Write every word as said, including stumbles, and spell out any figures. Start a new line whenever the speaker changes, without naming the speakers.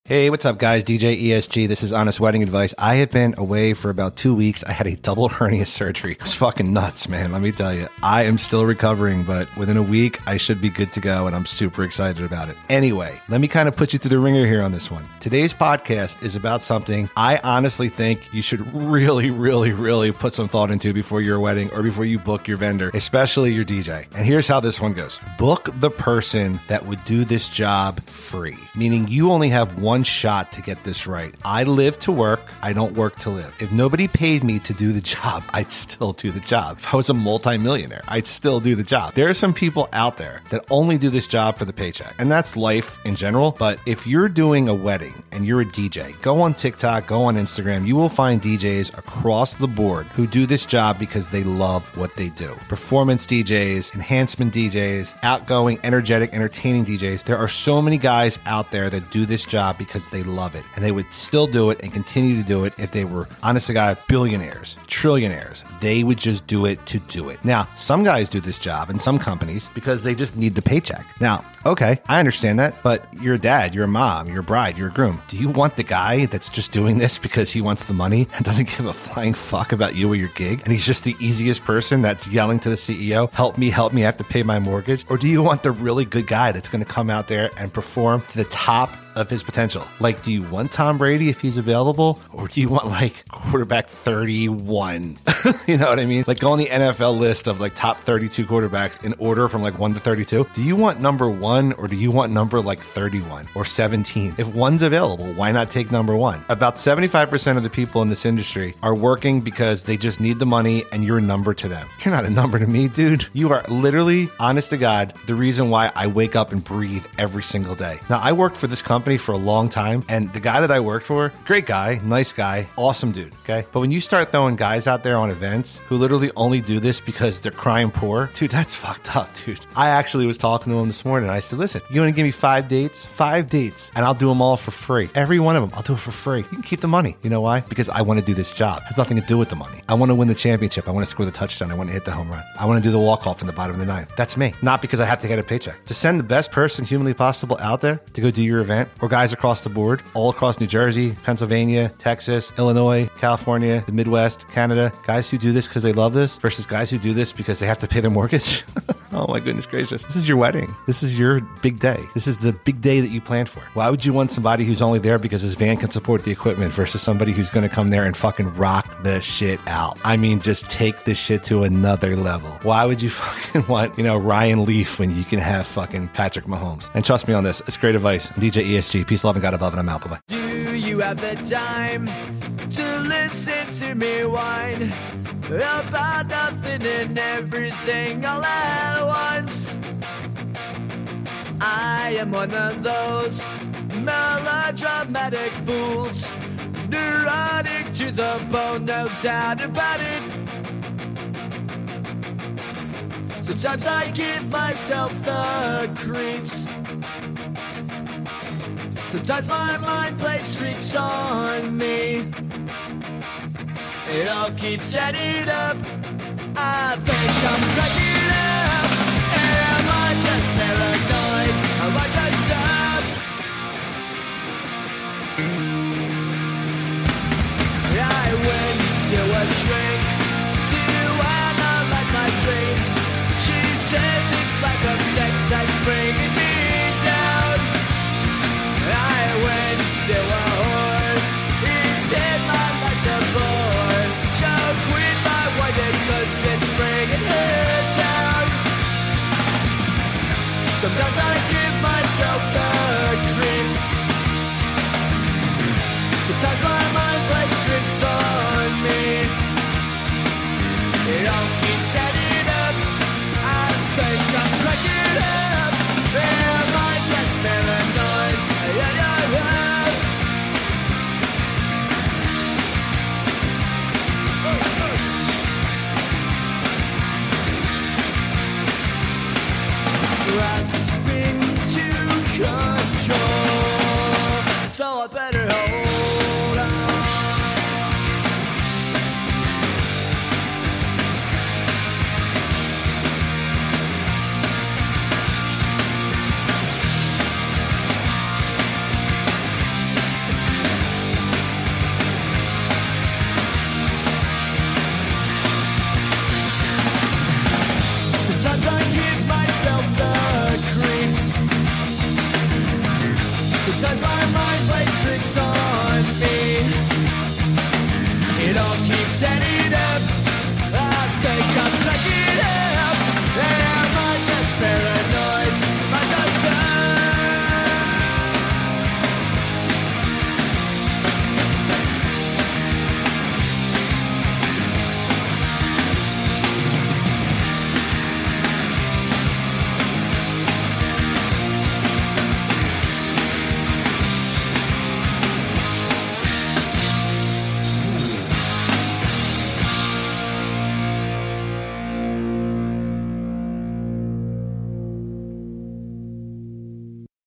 Hey, what's up, guys? D J E S G. This is Honest Wedding Advice. I have been away for about two weeks. I had a double hernia surgery. It was fucking nuts, man. Let me tell you. I am still recovering, but within a week, I should be good to go, and I'm super excited about it. Anyway, let me kind of put you through the ringer here on this one. Today's podcast is about something I honestly think you should really, really, really put some thought into before your wedding or before you book your vendor, especially your D J. And here's how this one goes. Book the person that would do this job free, meaning you only have one One shot to get this right. I live to work. I don't work to live. If nobody paid me to do the job, I'd still do the job. If I was a multimillionaire, I'd still do the job. There are some people out there that only do this job for the paycheck, and that's life in general. But if you're doing a wedding and you're a D J, go on TikTok, go on Instagram. You will find D Js across the board who do this job because they love what they do. Performance D Js, enhancement D Js, outgoing, energetic, entertaining D Js. There are so many guys out there that do this job because they love it, and they would still do it and continue to do it if they were, honest to God, billionaires, trillionaires. They would just do it to do it. Now, some guys do this job in some companies because they just need the paycheck. Now, okay, I understand that, but you're a dad, you're a mom, you're a bride, you're a groom. Do you want the guy that's just doing this because he wants the money and doesn't give a flying fuck about you or your gig, and he's just the easiest person that's yelling to the C E O, help me, help me, I have to pay my mortgage? Or do you want the really good guy that's going to come out there and perform to the top of his potential? Like, do you want Tom Brady if he's available, or do you want like quarterback thirty-one? You know what I mean? Like, go on the N F L list of like top thirty-two quarterbacks in order from like one to thirty-two. Do you want number one, or do you want number like thirty-one or seventeen? If one's available, why not take number one? About seventy-five percent of the people in this industry are working because they just need the money, and you're a number to them. You're not a number to me, dude. You are literally, honest to God, the reason why I wake up and breathe every single day. Now, I worked for this company for a long time, and the guy that I worked for, great guy, nice guy, awesome dude, okay? But when you start throwing guys out there on events who literally only do this because they're crying poor, dude, that's fucked up, dude. I actually was talking to him this morning, and I said, listen, you want to give me five dates? Five dates, and I'll do them all for free. Every one of them, I'll do it for free. You can keep the money. You know why? Because I want to do this job. It has nothing to do with the money. I want to win the championship. I want to score the touchdown. I want to hit the home run. I want to do the walk-off in the bottom of the ninth. That's me. Not because I have to get a paycheck. To send the best person humanly possible out there to go do your event, or guys across the board, all across New Jersey, Pennsylvania, Texas, Illinois, California, the Midwest, Canada, guys who do this because they love this versus guys who do this because they have to pay their mortgage. Oh my goodness gracious. This is your wedding. This is your big day. This is the big day that you planned for. Why would you want somebody who's only there because his van can support the equipment versus somebody who's going to come there and fucking rock the shit out? I mean, just take this shit to another level. Why would you fucking want, you know, Ryan Leaf when you can have fucking Patrick Mahomes? And trust me on this. It's great advice. I'm D J E S G. Peace, love, and God above, and I'm out. Bye-bye.
Do you have the time to listen to me whine about nothing and everything all at once? I am one of those melodramatic fools, neurotic to the bone, no doubt about it. Sometimes I give myself the creeps. Sometimes my mind plays tricks on me. It all keeps adding up. I think I'm cracking up. Am I just paranoid? Am I just up? I went to a shrink to analyze my dreams. She says it's like a sex that's bringing me down. I went to a whore. He said my life's a bore. Choke with my wife because it's bringing her down. Sometimes I give myself the creeps. Sometimes my mind plays tricks on me. It all keeps adding up. I think I'm cracking Sometimes my